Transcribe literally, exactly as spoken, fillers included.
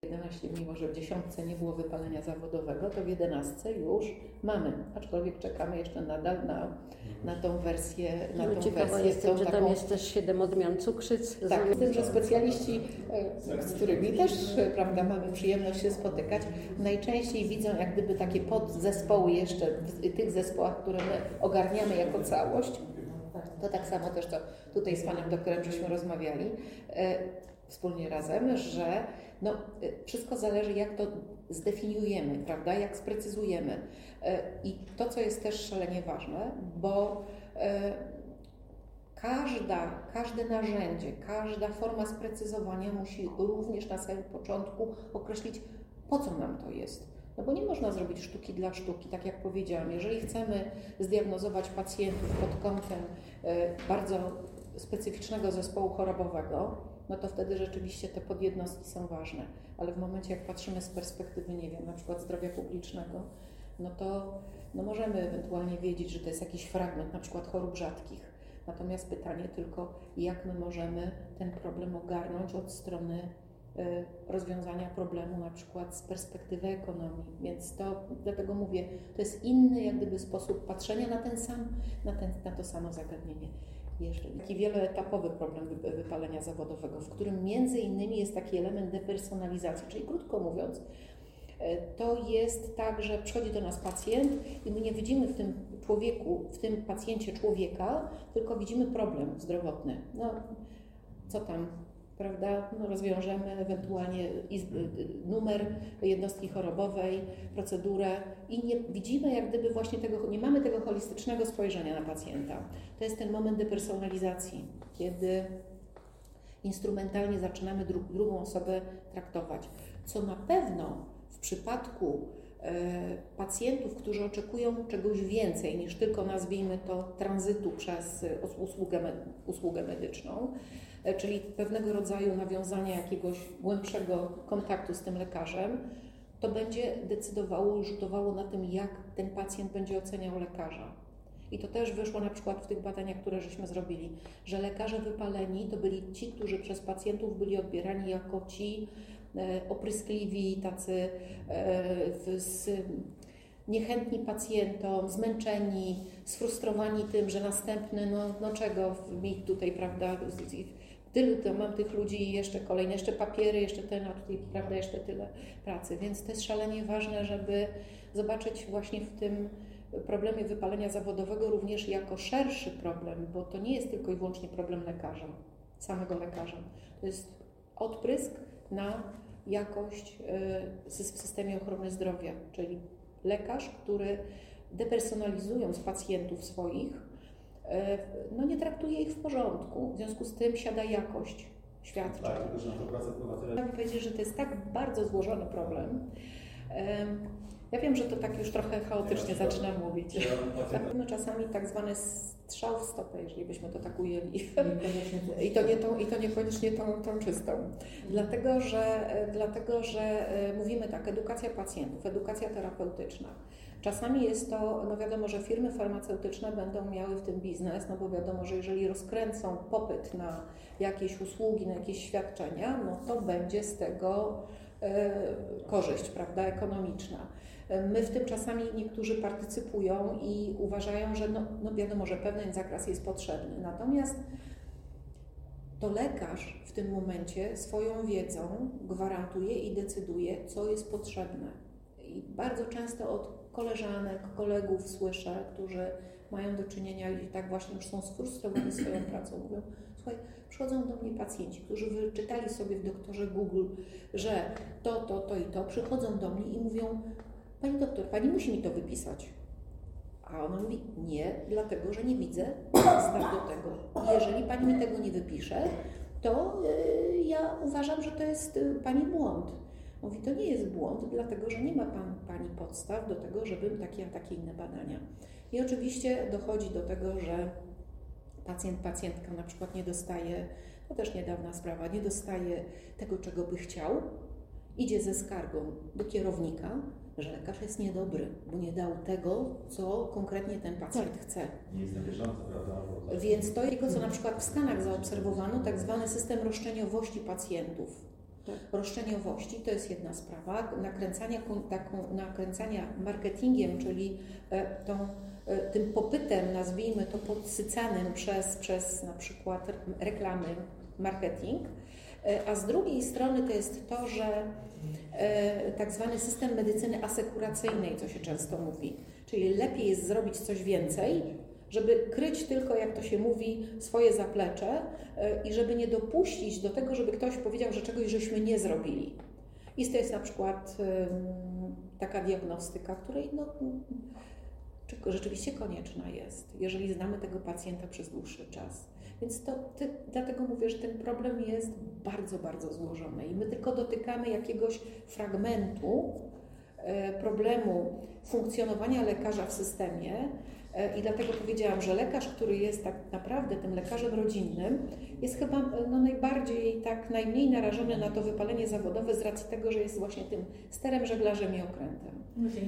jedenaście dni, może w dziesiątce nie było wypalenia zawodowego, to w jedenastce już mamy, aczkolwiek czekamy jeszcze nadal na, na tą wersję. Na no, tą ciekawa wersję, jestem, że taką... tam jest też siedem odmian cukrzycy. Tak, z tym, że specjaliści, z którymi też, prawda, mamy przyjemność się spotykać, najczęściej widzą jak gdyby takie podzespoły jeszcze w tych zespołach, które my ogarniamy jako całość. To tak samo też to tutaj z panem doktorem żeśmy rozmawiali e, wspólnie razem, że no, e, wszystko zależy jak to zdefiniujemy, prawda, jak sprecyzujemy. E, I to, co jest też szalenie ważne, bo e, każda, każde narzędzie, każda forma sprecyzowania musi również na samym początku określić, po co nam to jest. No bo nie można zrobić sztuki dla sztuki, tak jak powiedziałam. Jeżeli chcemy zdiagnozować pacjentów pod kątem bardzo specyficznego zespołu chorobowego, no to wtedy rzeczywiście te podjednostki są ważne. Ale w momencie, jak patrzymy z perspektywy, nie wiem, na przykład zdrowia publicznego, no to no możemy ewentualnie wiedzieć, że to jest jakiś fragment na przykład chorób rzadkich. Natomiast pytanie tylko, jak my możemy ten problem ogarnąć od strony rozwiązania problemu na przykład z perspektywy ekonomii, więc to dlatego mówię, to jest inny jak gdyby sposób patrzenia na ten sam, na, ten, na to samo zagadnienie. Jeszcze taki wieloetapowy problem wypalenia zawodowego, w którym między innymi jest taki element depersonalizacji, czyli krótko mówiąc, to jest tak, że przychodzi do nas pacjent i my nie widzimy w tym człowieku, w tym pacjencie człowieka, tylko widzimy problem zdrowotny. No, co tam? Prawda? No, rozwiążemy ewentualnie izby, numer jednostki chorobowej, procedurę i nie widzimy jak gdyby właśnie tego, nie mamy tego holistycznego spojrzenia na pacjenta. To jest ten moment depersonalizacji, kiedy instrumentalnie zaczynamy dru drugą osobę traktować, co na pewno w przypadku e, pacjentów, którzy oczekują czegoś więcej niż tylko, nazwijmy to, tranzytu przez usługę, usługę medyczną, czyli pewnego rodzaju nawiązania jakiegoś głębszego kontaktu z tym lekarzem, to będzie decydowało i rzutowało na tym, jak ten pacjent będzie oceniał lekarza. I to też wyszło na przykład w tych badaniach, które żeśmy zrobili, że lekarze wypaleni to byli ci, którzy przez pacjentów byli odbierani jako ci e, opryskliwi, tacy e, z, niechętni pacjentom, zmęczeni, sfrustrowani tym, że następny, no, no czego mi tutaj, prawda, tylu to mam tych ludzi i jeszcze kolejne, jeszcze papiery, jeszcze ten, a tutaj, prawda, jeszcze tyle pracy. Więc to jest szalenie ważne, żeby zobaczyć właśnie w tym problemie wypalenia zawodowego również jako szerszy problem, bo to nie jest tylko i wyłącznie problem lekarza, samego lekarza. To jest odprysk na jakość w systemie ochrony zdrowia, czyli lekarz, który depersonalizując pacjentów swoich, no nie traktuje ich w porządku, w związku z tym siada jakość świadczeń. Tak, tylko że na to pracę wpływa tyle. Chciałabym powiedzieć, że to jest tak bardzo złożony problem. Ja wiem, że to tak już trochę chaotycznie zaczynam mówić. Mamy czasami tak zwany strzał w stopę, jeżeli byśmy to tak ujęli. I to, nie tą, i to niekoniecznie tą, tą czystą. Dlatego że, dlatego, że mówimy tak, edukacja pacjentów, edukacja terapeutyczna. Czasami jest to, no wiadomo, że firmy farmaceutyczne będą miały w tym biznes, no bo wiadomo, że jeżeli rozkręcą popyt na jakieś usługi, na jakieś świadczenia, no to będzie z tego e, korzyść, prawda, ekonomiczna. My w tym czasami niektórzy partycypują i uważają, że no, no wiadomo, że pewien zakres jest potrzebny. Natomiast to lekarz w tym momencie swoją wiedzą gwarantuje i decyduje, co jest potrzebne. I bardzo często od koleżanek, kolegów słyszę, którzy mają do czynienia i tak właśnie już są sfrustrowani swoją pracą. Mówią, słuchaj, przychodzą do mnie pacjenci, którzy wyczytali sobie w doktorze Google, że to, to, to i to, przychodzą do mnie i mówią, pani doktor, pani musi mi to wypisać. A ona mówi, nie, dlatego, że nie widzę podstaw do tego. I jeżeli pani mi tego nie wypisze, to yy, ja uważam, że to jest yy, pani błąd. Mówi, to nie jest błąd, dlatego że nie ma pan, pani podstaw do tego, żeby takie, a takie inne badania. I oczywiście dochodzi do tego, że pacjent, pacjentka na przykład nie dostaje, to też niedawna sprawa, nie dostaje tego, czego by chciał, idzie ze skargą do kierownika, że lekarz jest niedobry, bo nie dał tego, co konkretnie ten pacjent chce. Nie jest na bieżąco, prawda? Więc to jego, co na przykład w Stanach zaobserwowano, tak zwany system roszczeniowości pacjentów. Tak. roszczeniowości, to jest jedna sprawa, nakręcania, taką, nakręcania marketingiem, czyli e, tą, e, tym popytem, nazwijmy to podsycanym przez, przez na przykład reklamy, marketing, e, a z drugiej strony to jest to, że e, tak zwany system medycyny asekuracyjnej, co się często mówi, czyli lepiej jest zrobić coś więcej, żeby kryć tylko, jak to się mówi, swoje zaplecze i żeby nie dopuścić do tego, żeby ktoś powiedział, że czegoś żeśmy nie zrobili. I to jest na przykład taka diagnostyka, której no, rzeczywiście konieczna jest, jeżeli znamy tego pacjenta przez dłuższy czas. Więc to, ty, dlatego mówię, że ten problem jest bardzo, bardzo złożony i my tylko dotykamy jakiegoś fragmentu problemu funkcjonowania lekarza w systemie. I dlatego powiedziałam, że lekarz, który jest tak naprawdę tym lekarzem rodzinnym, jest chyba no, najbardziej, tak najmniej narażony na to wypalenie zawodowe z racji tego, że jest właśnie tym sterem, żeglarzem i okrętem.